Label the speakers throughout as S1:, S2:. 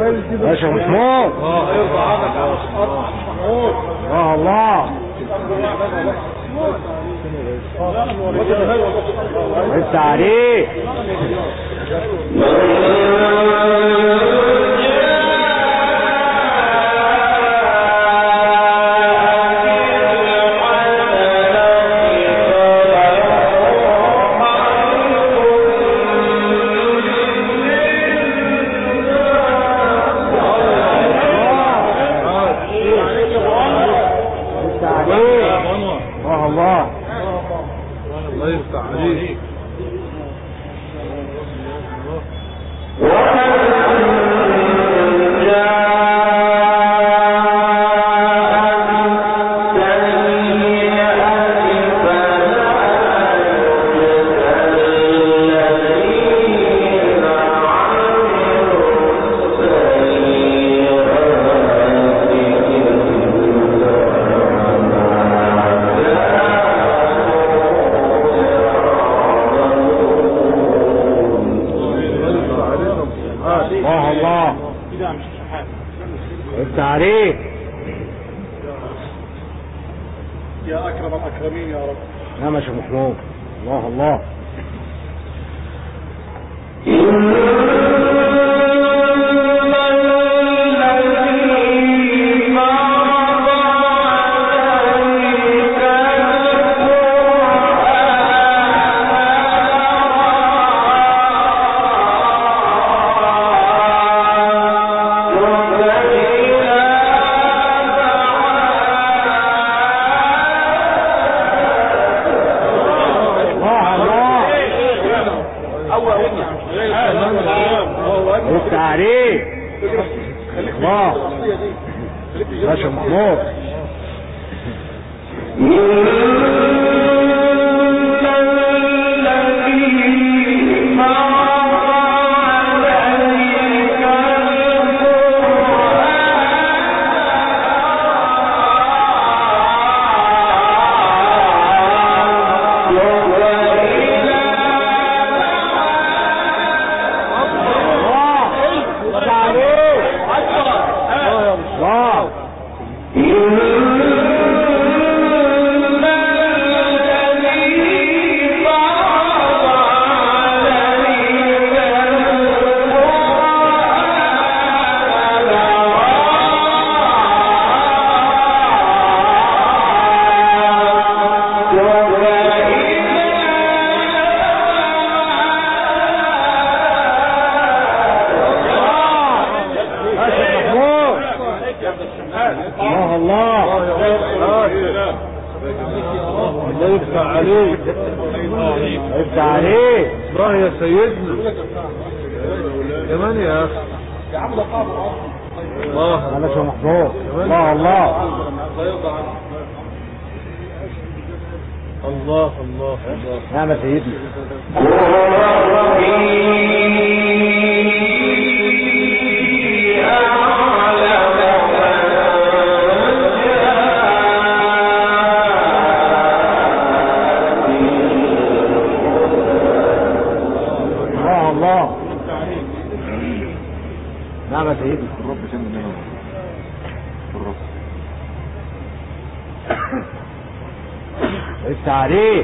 S1: ماشي يا محمود.
S2: يرضى عنك يا محمود.
S1: الله انت عليك.
S2: الله يفتح عليك.
S1: التعريف
S2: يا أكرم الأكرمين يا رب.
S1: نعم يا شيخ محمود. الله الله. التعريف الله يا شيخ محمود.
S2: الله يفتح عليك.
S1: يفتح عليك.
S2: الله يا سيدنا كمان يا اخي. الله
S1: انا شو محمود. الله الله
S2: الله الله الله.
S1: نعم يا سيدنا. نعم يا سيدي.
S2: الرب جنب منه. الرب
S1: التعريف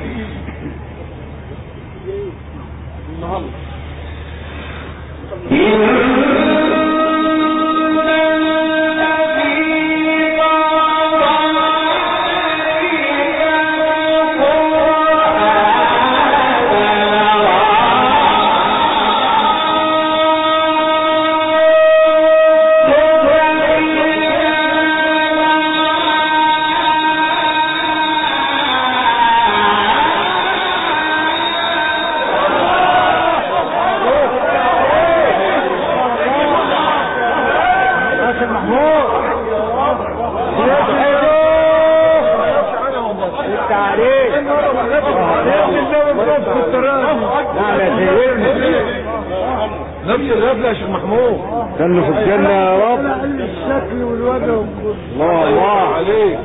S2: نفس الغفلة يا شيخ محمود.
S1: كانوا في الجنة يا رب.
S2: الشكل والوجه.
S1: الله الله
S2: عليك.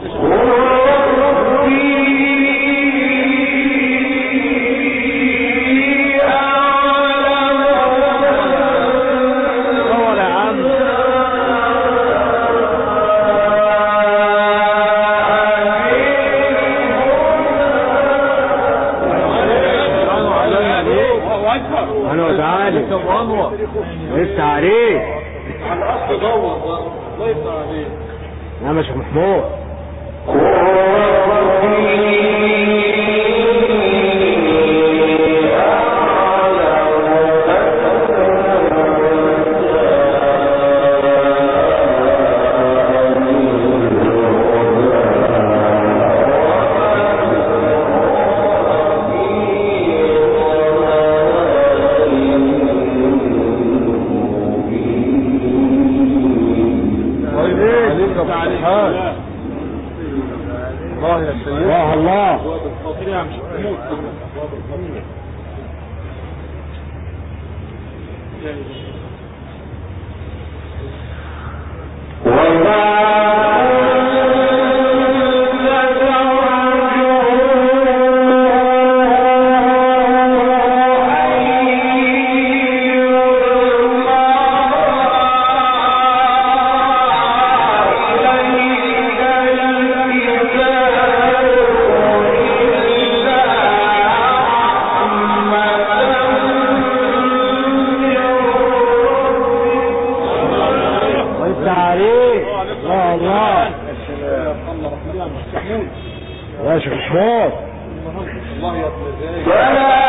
S1: ولا عم
S2: مدور بقى الله يفتح عليك.
S1: نعم يا شيخ محمود. الله الله يا شيخ محمود.
S2: الله يا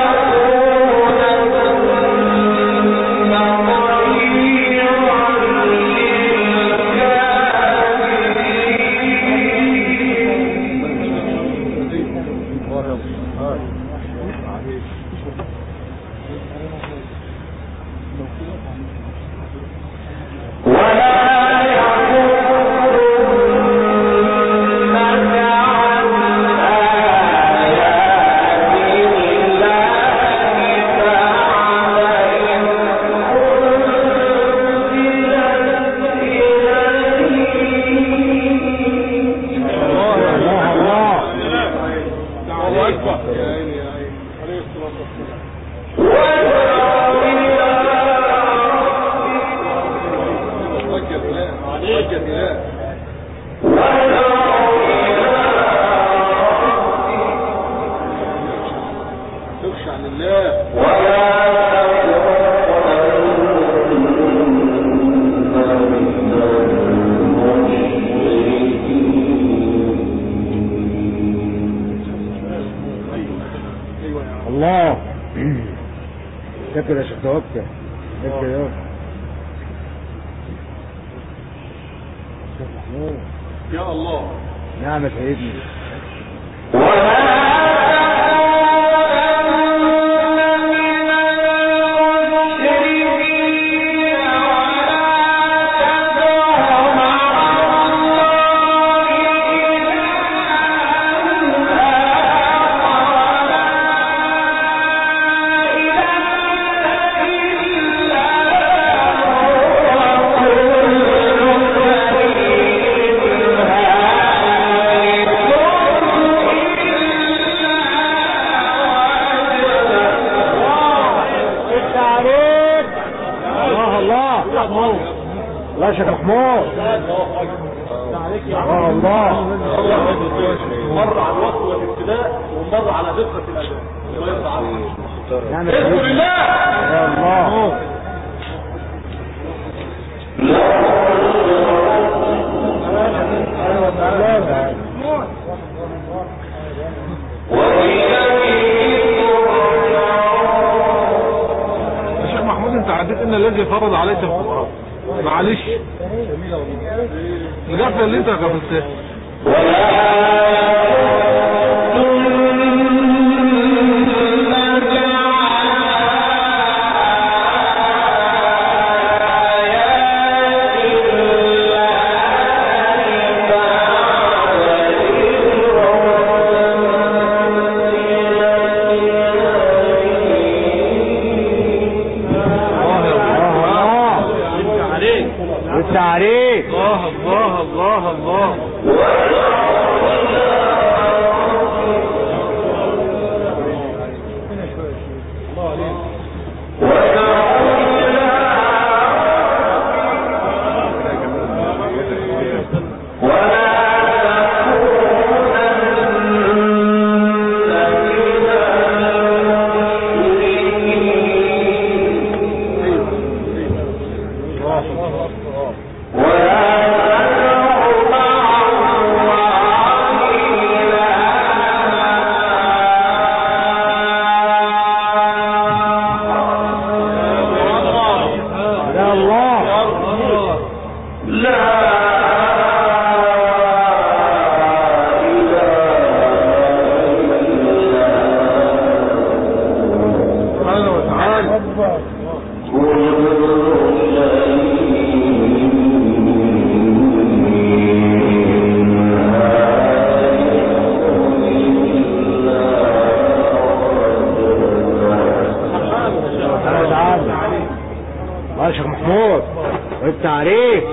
S1: الله. شكرا يا شيخ توكل. شكرا يا شيخ محمود.
S2: يا الله.
S1: نعم يا سيدنا. الله يا شيخ محمود. الله الله.
S2: مر على الوقت والابتداء ومر على دقة الأداء.
S1: نعم يا سيدنا. يا الله.
S2: يا شيخ محمود انت عديت ان الذي فرض عليك القرآن. معلش الغفلة اللي انت غفلتها.
S1: التعريف.
S2: الله الله الله الله.
S1: شيخ محمود والتعريف.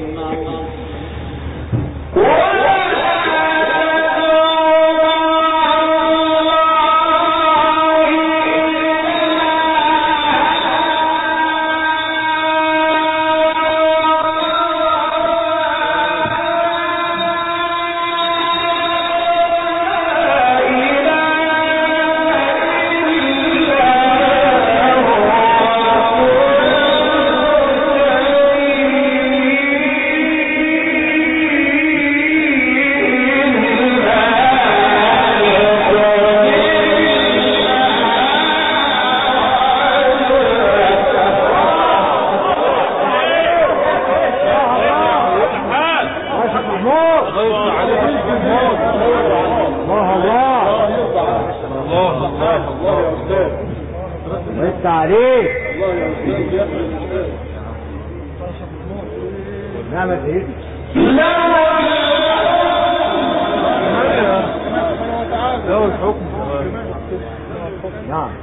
S1: التعريف. نعم يا سيدي. له الحكم. نعم.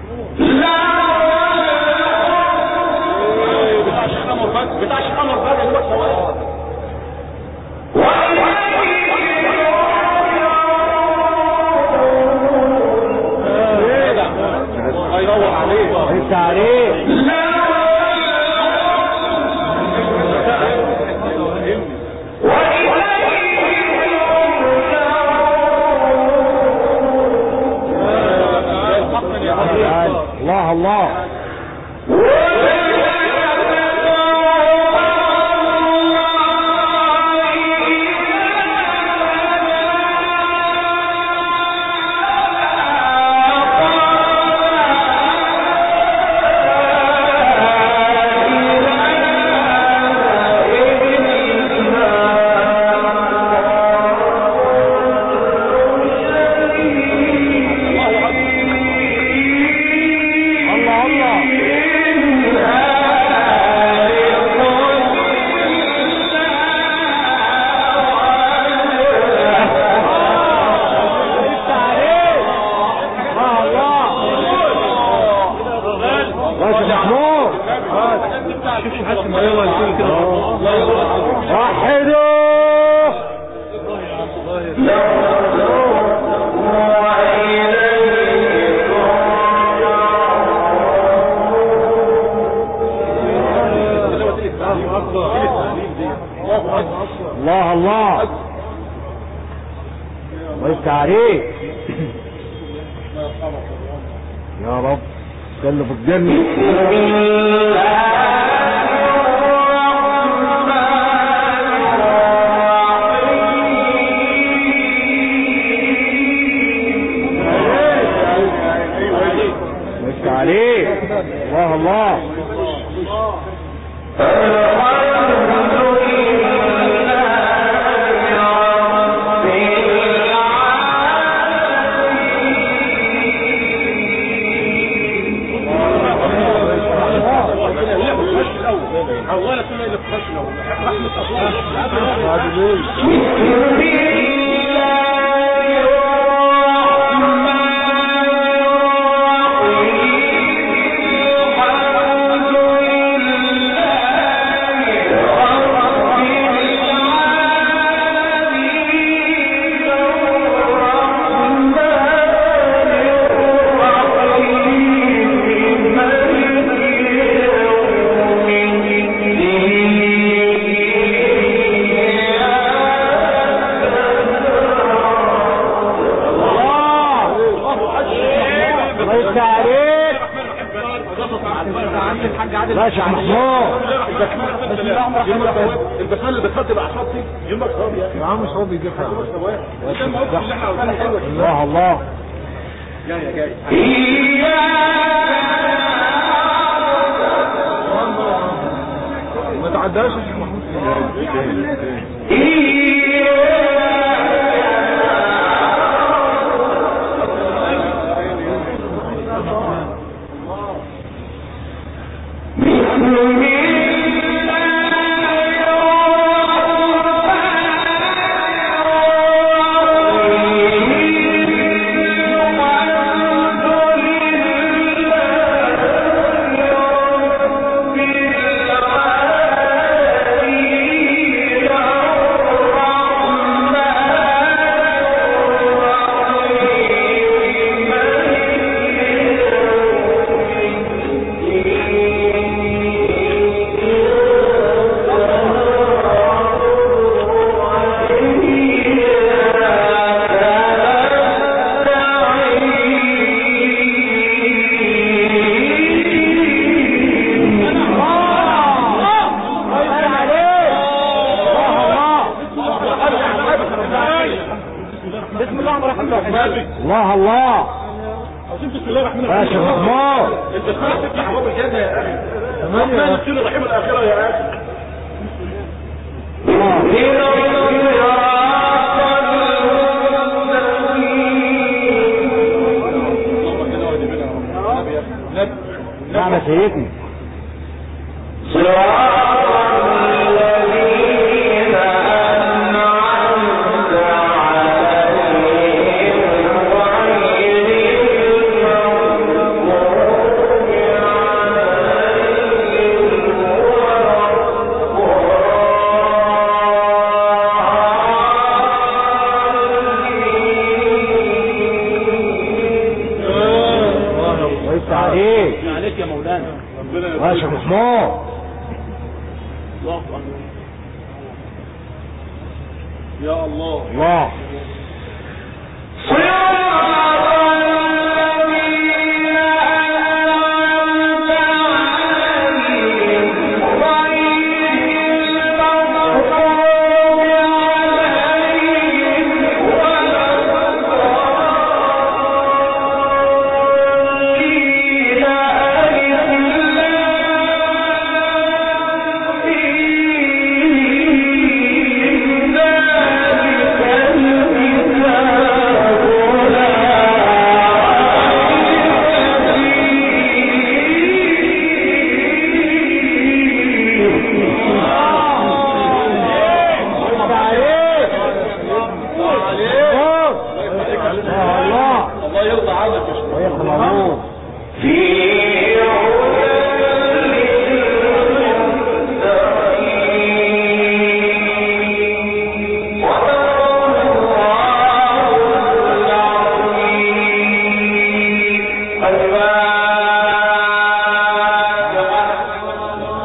S2: بتاع شيخ عمر بقى اللي هو الشوارع.
S1: التعريف. الله الله. الله الله. والتعريف. يا رب كله في الجنة. والتعريف. الله الله.
S2: اولا كنا اللي خشنا يومك ثواب. البخال اللي دخلت الاعصاب دي يومك ثواب يا اخي.
S1: يا عم مش راضي يدفع.
S2: يومك ثواب عشان ما اللي احنا عاوزينه حلوه.
S1: الله الله
S2: جاي
S1: ما تعداش يا شيخ محمود. الله الله
S2: بسم الله الرحمن
S1: يا شيخ محمود.
S2: انت سمعت احباب الجنه يا اخي.
S1: تمام
S2: الرحمن يصير الرحيم الاخره يا اخي.
S1: نعم سيدنا.
S2: عليك يا مولانا.
S1: يا شيخ محمود.
S2: يا الله
S1: الله